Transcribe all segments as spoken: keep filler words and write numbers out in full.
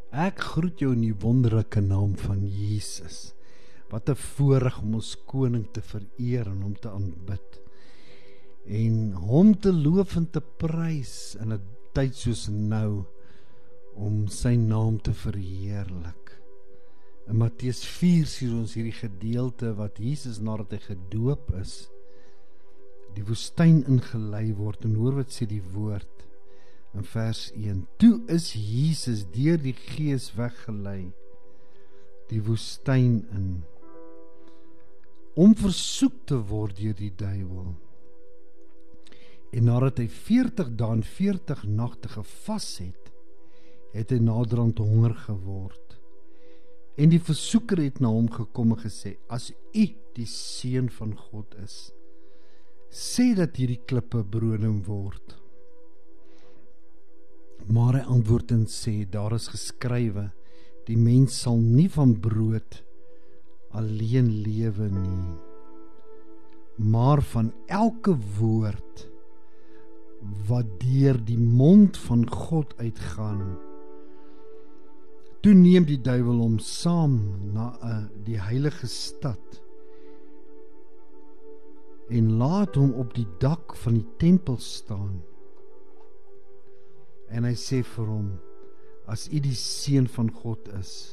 Ek groet jou in die wonderlike naam van Jesus. Wat 'n voorreg om ons koning te vereer en hom te aanbid. En hom te loof en te prys in 'n tyd soos nou, om sy naam te verheerlik. In Matteus vier sien ons hierdie gedeelte wat Jesus nadat hy gedoop is, die woestyn ingelei word, en hoor wat sê die woord in vers een. Toe is Jesus deur die Gees weggelei die woestyn in, om versoek te word deur die duiwel. En nadat hy veertig dae en veertig nagte gevas het, het hy naderhand honger geword. En die versoeker het na hom gekom en gesê, as u die seun van God is, sê dat hierdie klippe brood word. Maar hy antwoord en sê, daar is geskrywe, die mens sal nie van brood alleen lewe nie, maar van elke woord wat deur die mond van God uitgaan. Toe neem die duiwel hom saam na uh, die heilige stad en laat hom op die dak van die tempel staan. En hy sê vir hom, as u die seun van God is,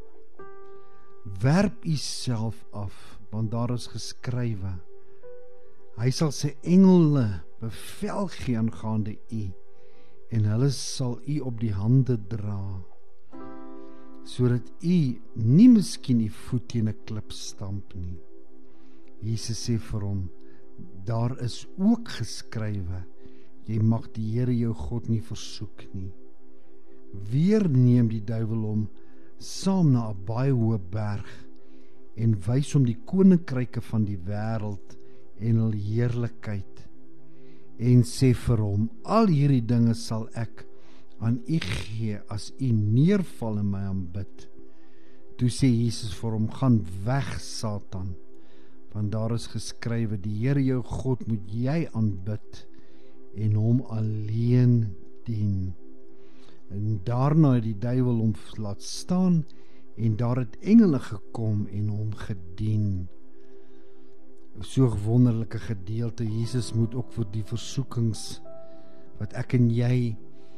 werp u self af, want daar is geskrywe, hy sal sy engele bevel gee aangaande u, en hulle sal u op die hande dra, sodat u nie miskien u voet teen 'n klip stamp nie. Jesus sê vir hom, daar is ook geskrywe, jy mag die Here jou God nie versoek nie. Weer neem die duiwel hom saam na 'n baie hoë berg en wys hom die koninkryke van die wêreld en hul heerlikheid, en sê vir hom, al hierdie dinge sal ek aan u gee as u neerval en my aanbid. Toe sê Jesus vir hom, gaan weg Satan, want daar is geskrywe, die Here jou God moet jy aanbid en hom alleen dien. En daarna het die duiwel hom laat staan, en daar het engele gekom en hom gedien. So 'n wonderlike gedeelte. Jesus moet ook vir die versoekings wat ek en jy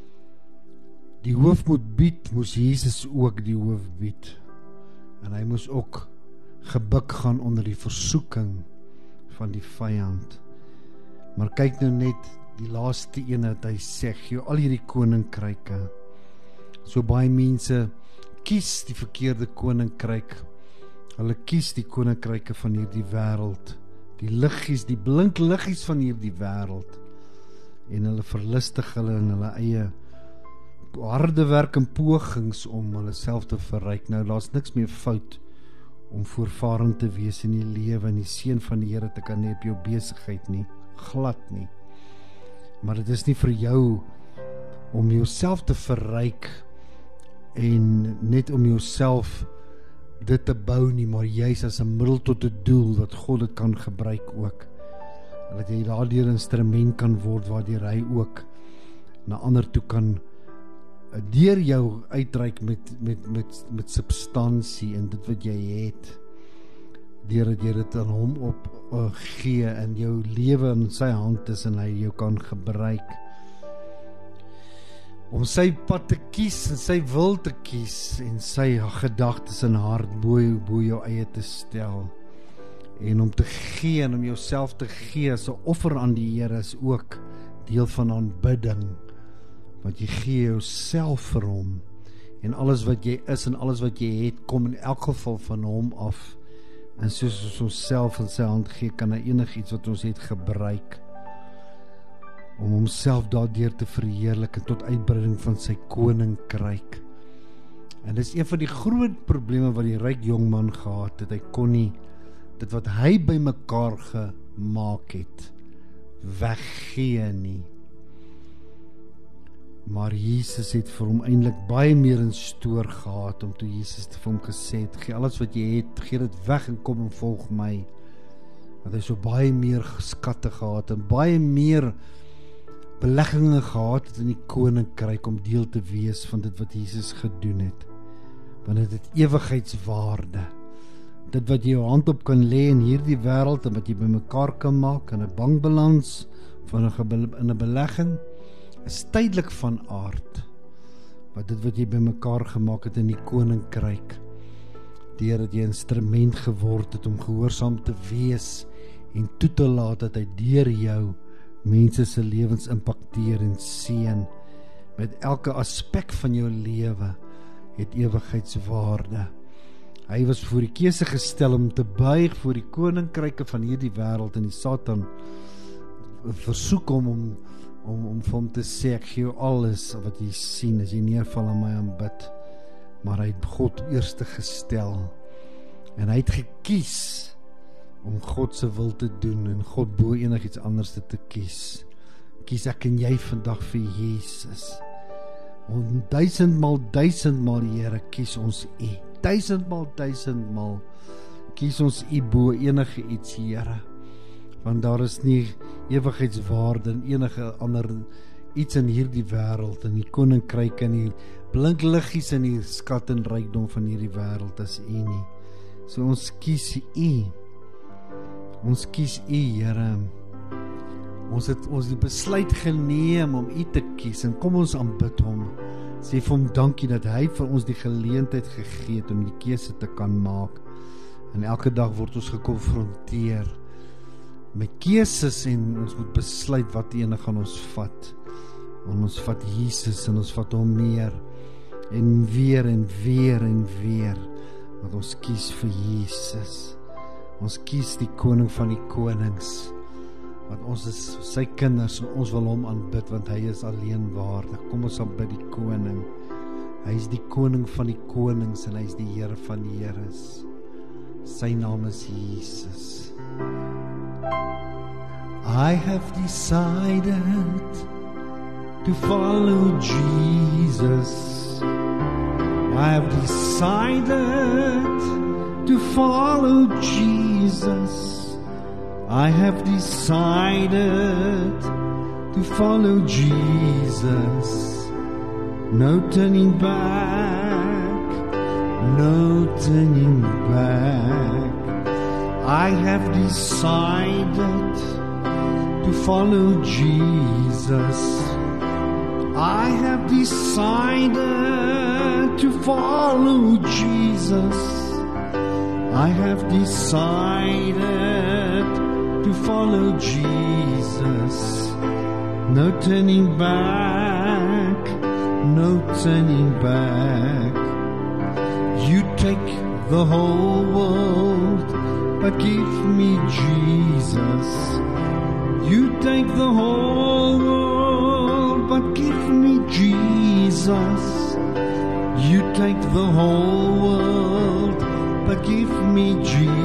die hoof moet bied, moes Jesus ook die hoof bied. En hy moes ook gebuk gaan onder die versoeking van die vyand. Maar kyk nou net die laaste een wat hy sê, gee al hierdie koninkryke. So baie mense kies die verkeerde koninkryk. Hulle kies die koninkryke van hierdie wêreld, die liggies, die blink liggies van hierdie wêreld, en hulle verlustig hulle in hulle eie harde werk en pogings om hulle self te verryk. Nou, daar's niks meer fout om voorvarend te wees in die lewe en die seën van die Here te kan hê op jou besigheid nie, glad nie. Maar dit is nie vir jou om jouself te verryk en net om jouself dit te bou nie, maar juist as 'n middel tot 'n doel wat God dit kan gebruik ook. En dat jy daardeur 'n instrument kan word waardeur hy ook na ander toe kan deur jou uitreik met met met met substansie en dit wat jy het. Deur dit jy dit aan hom op uh, gee en jou lewe in sy hand is en hy jou kan gebruik. Om sy pad te kies en sy wil te kies en sy gedagtes en hart bo, bo jou eie te stel. En om te gee en om jouself te gee as 'n offer aan die Here is ook deel van aanbidding. Want jy gee jouself vir hom. En alles wat jy is en alles wat jy het, kom in elk geval van hom af. En soos ons onsself in sy hand gee, kan hy enigiets wat ons het gebruik om homself daardeur te verheerlik en tot uitbreiding van sy koninkryk. En dis een van die groot probleme wat die ryk jongman gehad het. Hy kon nie dit wat hy bymekaar gemaak het weggee nie. Maar Jesus het vir hom eintlik baie meer in stoor gehad, om toe Jesus te vir hom gesê het, gee alles wat jy het, gee dit weg en kom en volg my. Want hy so baie meer skatte gehad en baie meer belegginge gehad het in die koninkryk om deel te wees van dit wat Jesus gedoen het. Want dit het ewigheidswaarde. Dit wat jy jou hand op kan lê in hierdie wêreld en wat jy bymekaar kan maak in 'n bankbalans van 'n in 'n belegging is tydelik van aard. Maar dit wat jy bymekaar gemaak het in die koninkryk, deurdat jy 'n instrument geword het om gehoorsaam te wees en toe te laat dat hy deur jou mense se lewens impakteer en seën met elke aspek van jou lewe het ewigheidswaarde. Hy was voor die keuse gestel om te buig voor die koninkryke van hierdie wêreld en die Satan versoek hom om om om vir hom te sê, ek gee jou alles wat jy sien as jy neerval aan my aanbid. Maar hy het God eerste gestel en hy het gekies om God se wil te doen en God bo enigiets anders te kies. Kies ek en jy vandag vir Jesus. En duisendmal, duisendmal, Here, kies ons U. Duisendmal, duisendmal kies ons U bo enige iets, Here. Want daar is nie ewigheidswaarde in enige ander iets in hierdie wêreld, in die koninkryk en die blinkliggies en die skat en rykdom van hierdie wêreld as U nie. So ons kies U. Ons kies U, Here. Ons het ons die besluit geneem om U te kies en kom ons aanbid Hom. Sê vir Hom dankie dat Hy vir ons die geleentheid gegee het om die keuse te kan maak. En elke dag word ons gekonfronteer met keuses en ons moet besluit wat ene gaan ons vat. En ons vat Jesus en ons vat Hom meer en weer en weer en weer. Want ons kies vir Jesus. Ons kies die koning van die konings. Want ons is sy kinders en ons wil Hom aanbid want Hy is alleen waardig. Kom ons aanbid die koning. Hy is die koning van die konings en Hy is die Here van die heres. Sy naam is Jesus. I have decided to follow Jesus. I have decided to follow Jesus. I have decided to follow Jesus. No turning back, no turning back. I have decided to follow Jesus. I have decided to follow Jesus. I have decided to follow Jesus. No turning back, no turning back. You take the whole world, but give me Jesus. You take the whole world, but give me Jesus. You take the whole world, but give me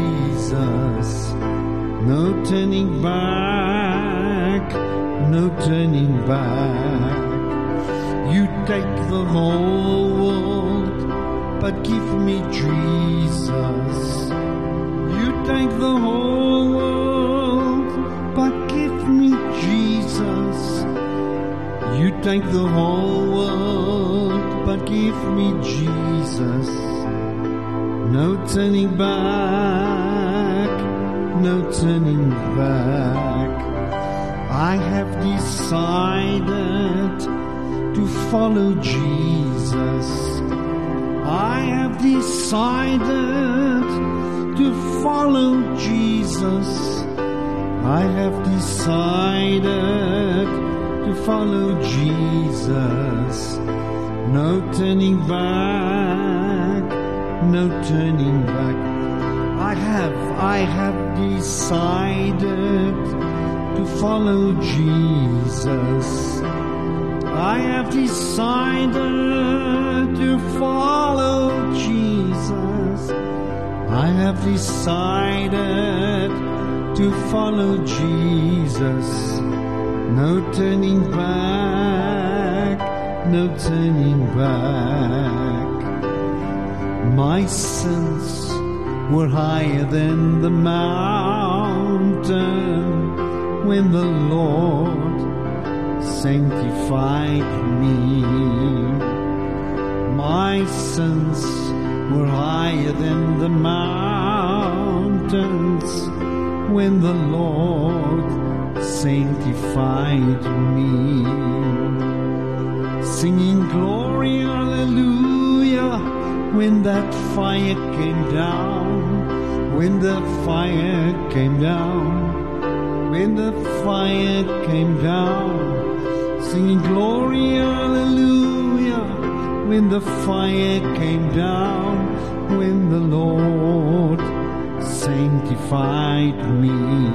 Jesus. No turning back, no turning back. You take the whole world, but give me Jesus. You take the whole world, but give me Jesus. You take the whole world, but give me Jesus. No turning back, no turning back. I have decided to follow Jesus. I have decided to follow Jesus. I have decided to follow Jesus. No turning back, no turning back. I have, I have decided to follow Jesus. I have decided to follow Jesus. I have decided to follow Jesus. No turning back, no turning back. My sins were higher than the mountain when the Lord sanctified me. My sins were higher than the mountains when the Lord sanctified me. Singing glory, hallelujah, when that fire came down, when the fire came down, when the fire came down. Singing glory, hallelujah, when the fire came down, when the Lord sanctified me.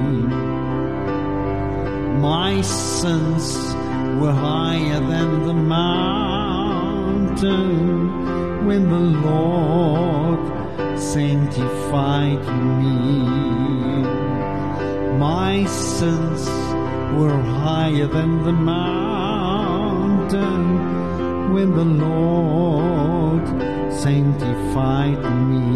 My sins were higher than the mountain when the Lord sanctified me. My sins were higher than the mountain when the Lord sanctified me.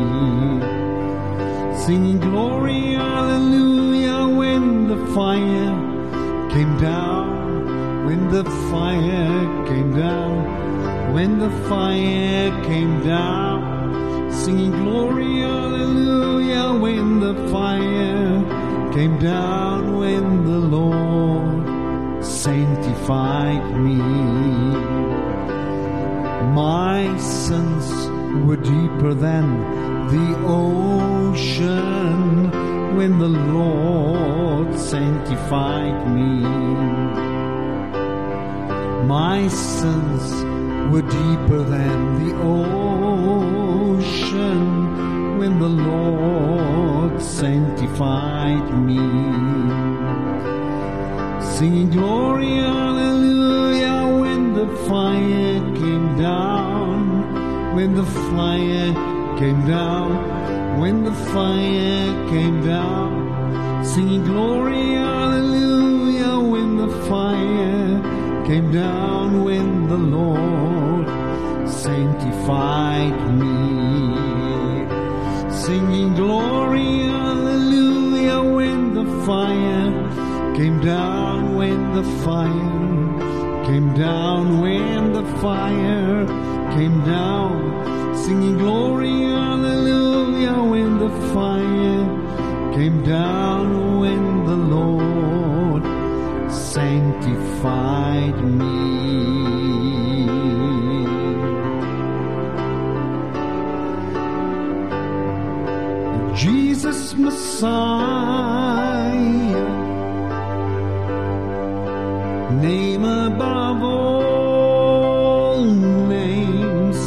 Singing glory, hallelujah, when the fire came down, when the fire came down, when the fire came down. Singing glory, hallelujah, when the fire came down, when the Lord sanctified me. My sins were deeper than the ocean when the Lord sanctified me. My sins were deeper than the ocean when the Lord sanctified me. Singing glory, hallelujah, when the fire came down, when the fire came down, when the fire came down. Singing glory, hallelujah, when the fire came down, when the Lord sanctified me. Singing glory, hallelujah, when the fire came down, when the fire came down, when the fire came down. Singing glory, hallelujah, when the fire came down, when the Lord sanctified me. Jesus Messiah, name above all names,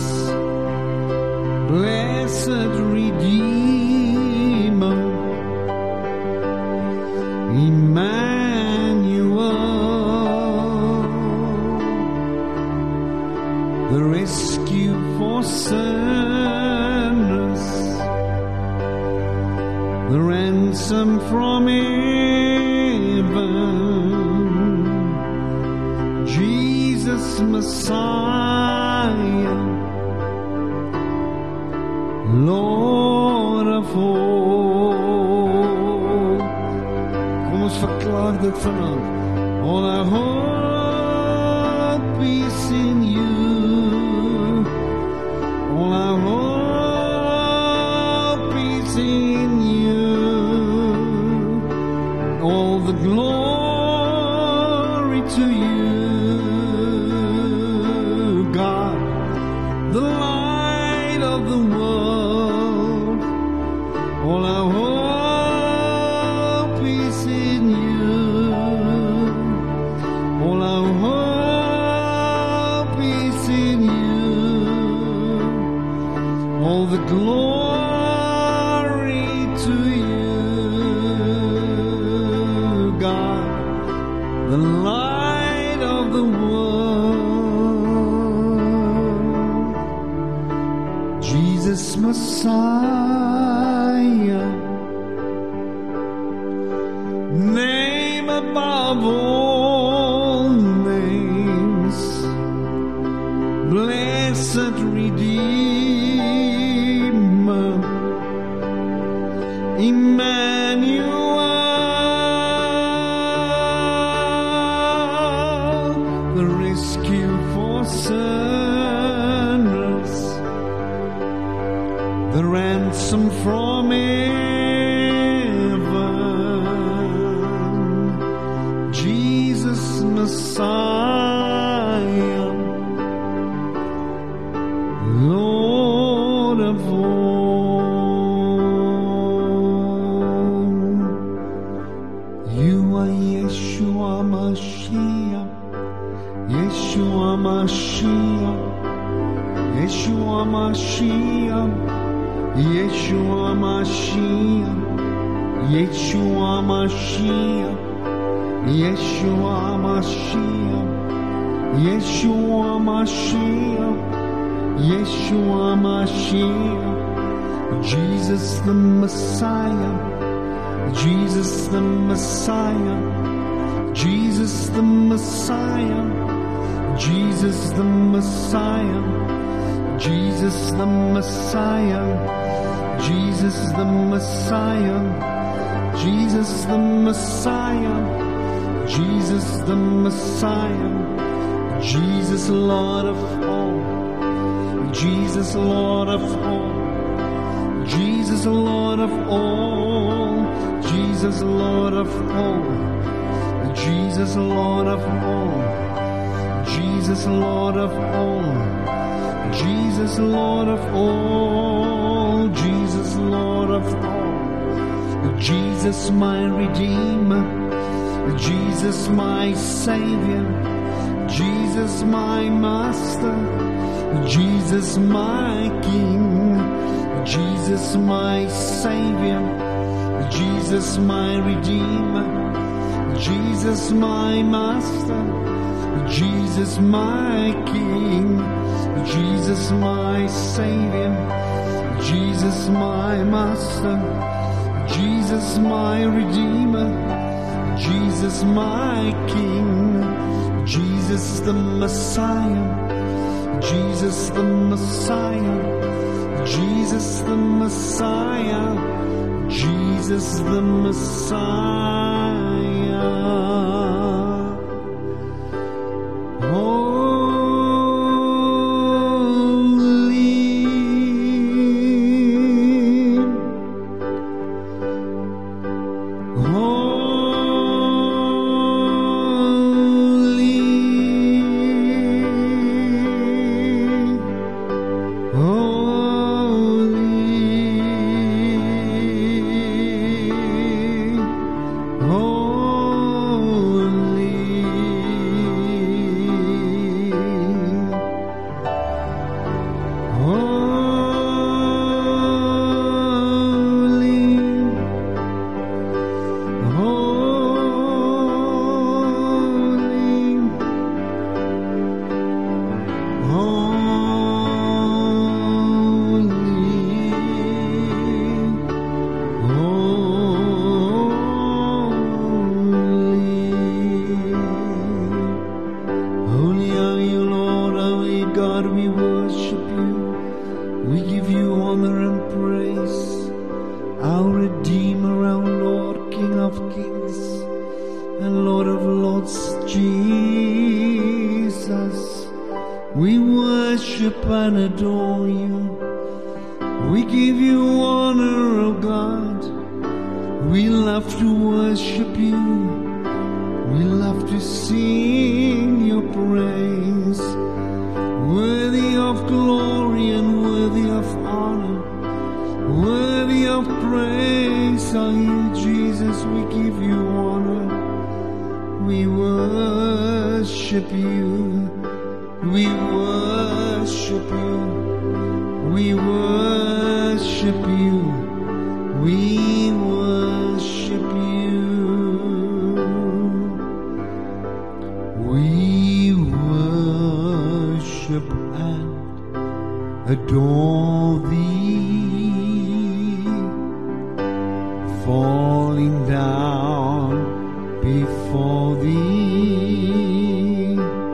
blessed Redeemer, Emmanuel, the rescue for sinners, the ransom from heaven, Jesus Messiah, Lord of hope. Kom ons verklaar dit vanaand. All our hope is in you. All our hope is in you. All the glory to you, God, the light of the world. All our hope is in you. All our hope is in you. All the glory to you, God, the light of the world. Jesus Messiah, name above all names, blessed Redeemer, Emmanuel, the ransom from heaven, Jesus Messiah, Lord of all. You are Yeshua Mashiach, Yeshua Mashiach, Yeshua Mashiach, Yeshua Mashiach, Yeshua Mashiach, Yeshua Mashiach, Yeshua Mashiach, Yeshua Mashiach, Jesus the Messiah, Jesus the Messiah, Jesus the Messiah, Jesus the Messiah, Jesus the Messiah, Jesus the Messiah, Jesus the Messiah, Jesus the Messiah, Jesus Lord of all, Jesus Lord of all, Jesus Lord of all, Jesus Lord of all, Jesus Lord of all, Jesus Lord of all, Jesus Lord of all, Jesus Lord of all, Jesus my Redeemer, Jesus my Savior, Jesus my Master, Jesus my King, Jesus my Savior, Jesus my Redeemer, Jesus my Master, Jesus my King, Jesus my Savior, Jesus my Master, Jesus my Redeemer, Jesus my King, Jesus the Messiah, Jesus the Messiah, Jesus the Messiah, Jesus the Messiah. Adore thee, falling down before thee,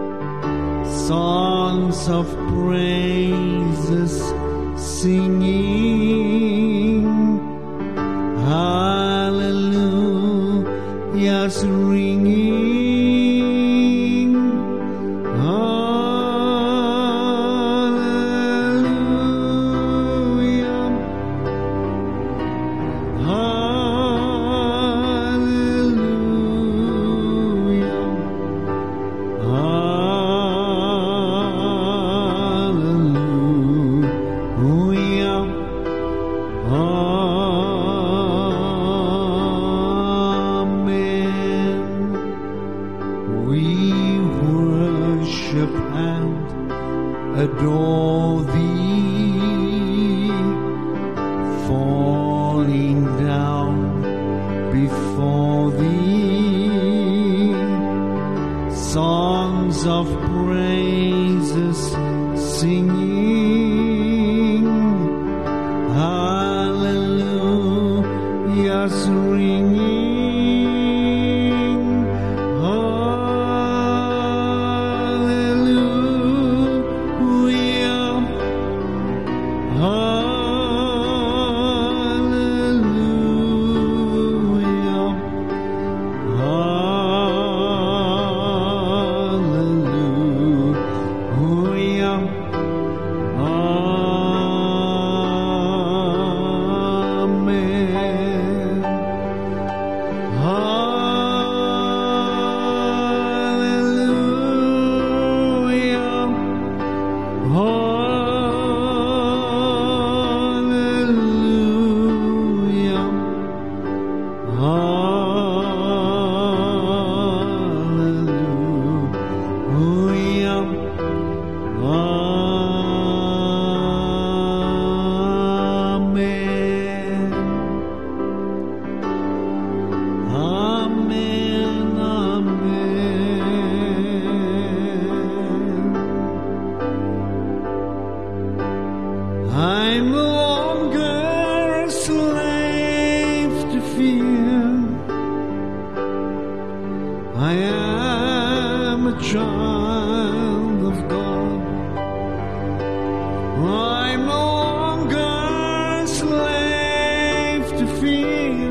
songs of praises singing, hallelujahs ringing. Hallelujah, just ringing. Hallelujah. Hallelujah. Hallelujah. Amen. Hallelujah. Hallelujah. Hallelujah. Amen. Amen. Amen. I'm no longer a slave to fear. I am a child of God. I'm no longer a slave to fear.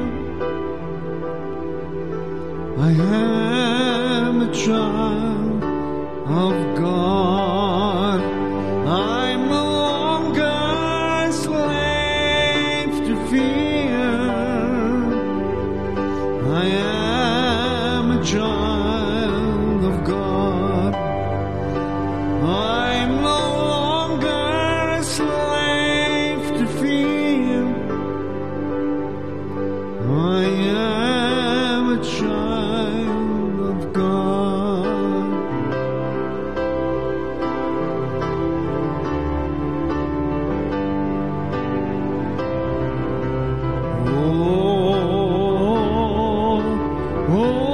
I am a child of God. I'm no longer a slave to fear. I am a child of God. I'm no longer a slave to fear. I am a child of God. Oh, oh.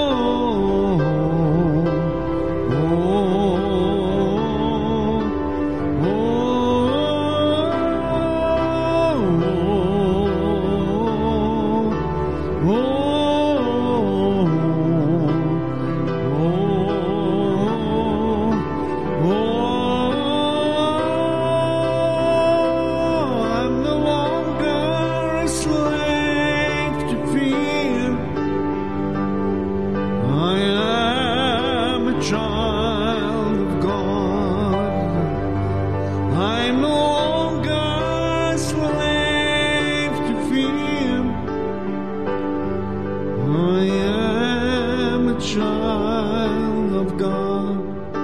Child of God,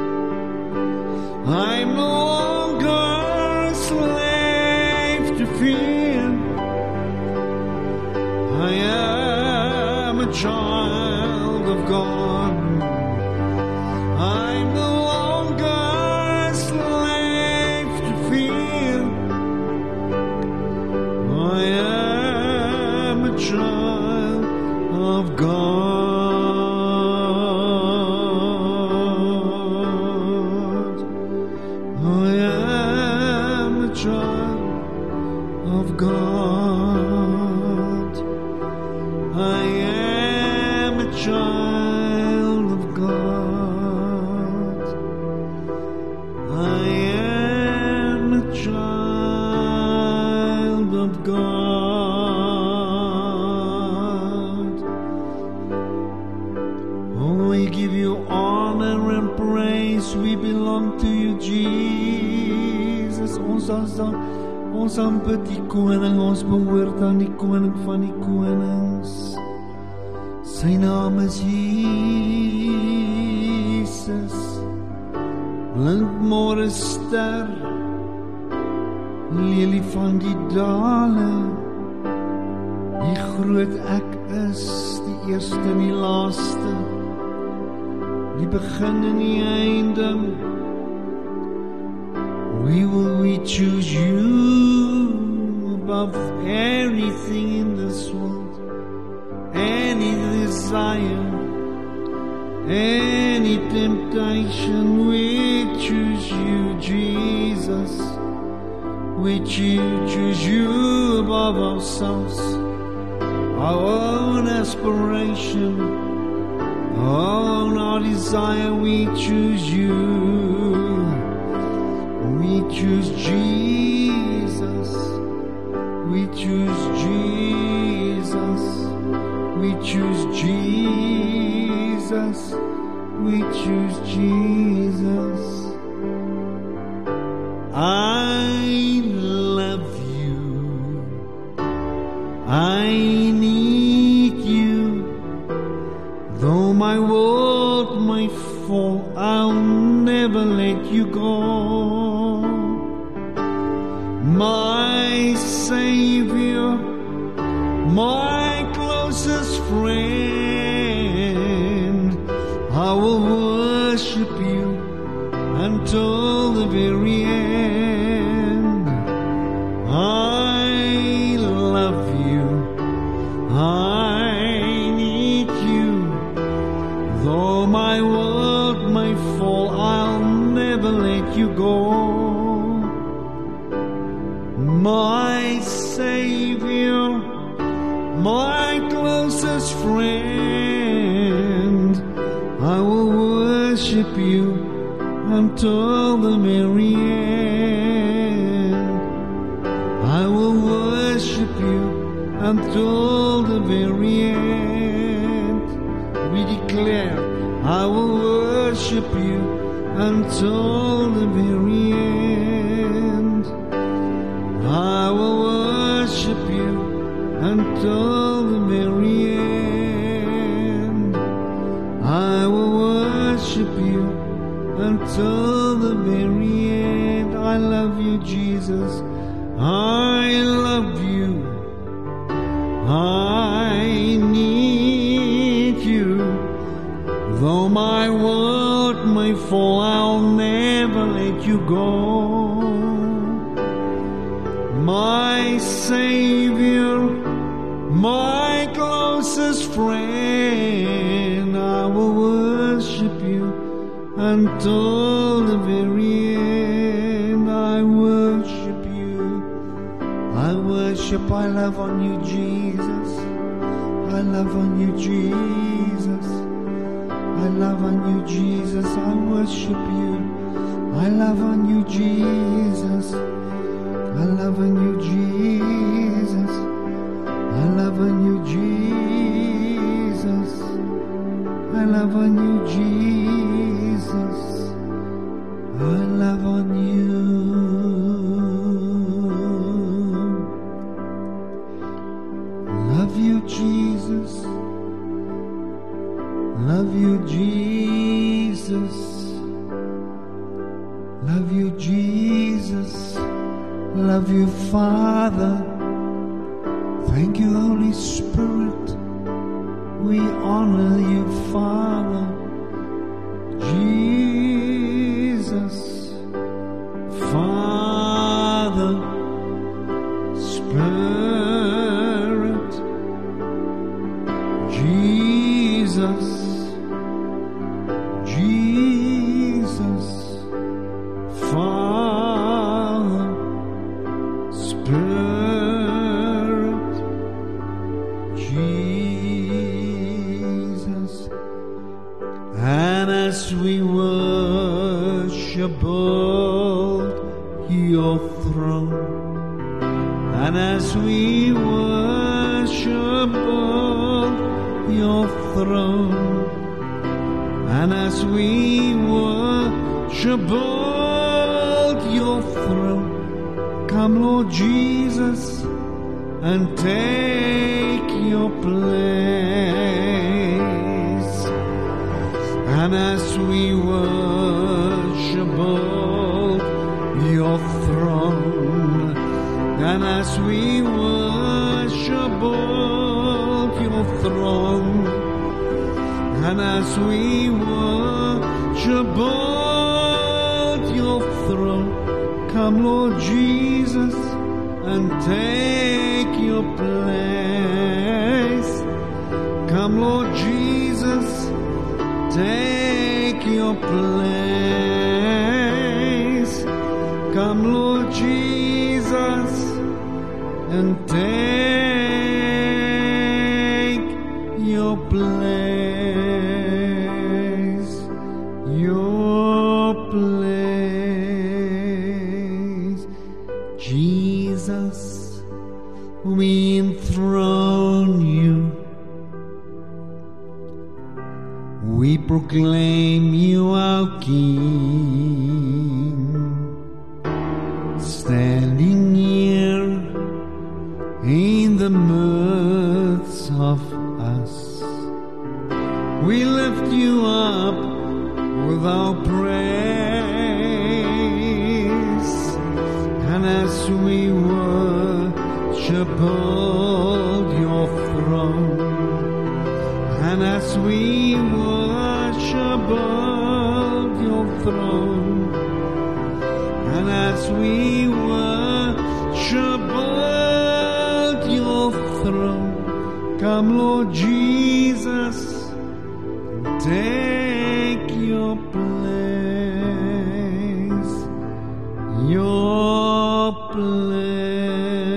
I'm no longer a slave to fear. I am a child of God. I'm no longer a slave to fear. I am a child of God. Of God, I am a child of God. I am a child of God. Oh, we give you honor and praise. We belong to you, Jesus. Ons as Ons aanbid die koning, ons behoort aan die koning van die konings. Sy naam is Jesus. Blinkmôre ster, lelie van die dale. Die groot ek is, die eerste en die laaste, die begin en die einde. We will we choose you above everything in this world, any desire, any temptation. We choose you, Jesus. We choose you above ourselves. our own aspiration, oh, our desire, we choose you. We choose Jesus. We choose Jesus. We choose Jesus. We choose Jesus. I love you. I need you. Though my world might fall, I'll never let you go. My Savior, my closest friend, I will worship you until the very end. I love you. I need you. Though my world may fall, I'll never let you go. My Savior, my closest friend, I will worship you until the very end. I will worship you until the very end. We declare, I will worship you until the very end. I will worship you until the very end. I will worship you until the very end. I love you, Jesus. I love you. I need you. Though my world may fall, I'll never let you go. My Savior, my closest friend, I will worship you until the very end. I worship you. I worship, I love on you, Jesus. I love on you, Jesus. I love on you, Jesus. I worship you. I love on you, Jesus. I love on you, Jesus. I love on you, Jesus. I love on you, Jesus. I love on you. Love you, Jesus. Love you, Jesus. Love you, Jesus. Love you, Father. Thank you, Holy Spirit. We honor you, Father. Jesus, Father, Spirit, Jesus, Jesus, Father, Spirit, Jesus. And as we worship your throne, and as we worship your throne, and as we worship your throne, come, Lord Jesus, and take your place. And as we worship your throne, and as we worship your throne, and as we worship your throne, come, Lord Jesus, and take your place. Come, Lord Jesus, take your place. Come, Lord Jesus, and take Jesus, we enthrone you. We proclaim you our King, standing here in the midst of us. We lift you up with our praise, and as we worship hold your throne, and as we worship hold your throne, and as we worship hold your throne, come Lord Jesus, take your place, your place.